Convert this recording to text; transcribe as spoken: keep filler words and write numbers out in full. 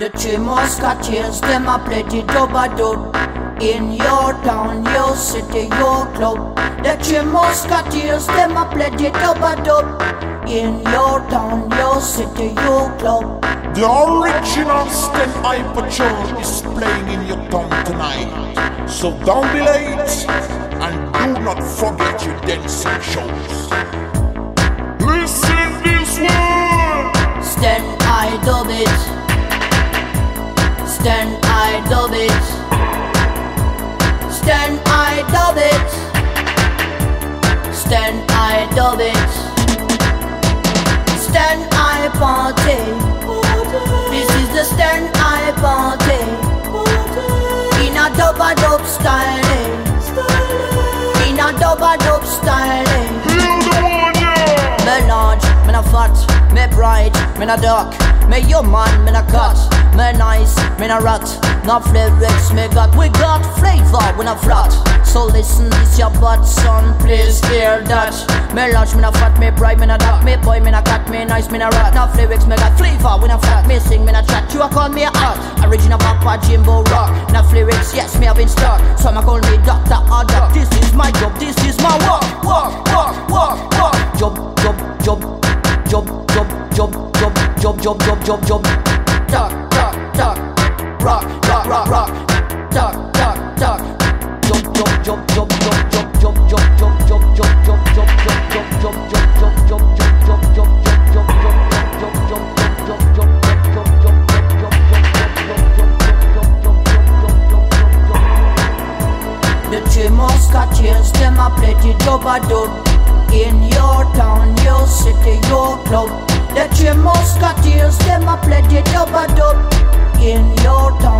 The three musketeers, them a play the dub-a-dub. In your town, your city, your club. The three musketeers, them a play the dub-a-dub. In your town, your city, your club. The original Sten I Patrol is playing in your town tonight. So don't be late and do not forget your dancing shows. Listen this one. Sten I dub it. Sten I dub it. Sten I dub it. Sten I dub it. Sten I party. This is the Sten I party. In a dub-a-dub style. In a dub-a-dub style. Me large, me na fat, me bright, me na dark. Me human, me na cut. Me nice, me na rat. No lyrics me got, we got flavor, we na flat. So listen, this your butt, son, please hear that. Me large, me na fat, me bright, me na dark. Me boy, me na cat, me nice, me na rat. No lyrics me got flavor, we na flat. Me sing, me na chat, you a call me a art. Original Papa Jimbo rock. No lyrics, yes, me have been stuck. Some a call me doctor or doc. This is my job, this is my work. Work, work, work, work. Job, job, job, job, job, job, job, job, job, job, job, job. Duck, duck, duck. Rock, rock, rock, rock. Duck, duck, duck. Job, job, job, job, job, job, job, job, job, job, job, job, job, job, job, job, job, job, the three musketeers, them a play the dub-a-dub. In your town, your city, your club. The three musketeers, them a play the dub-a-dub. In your town.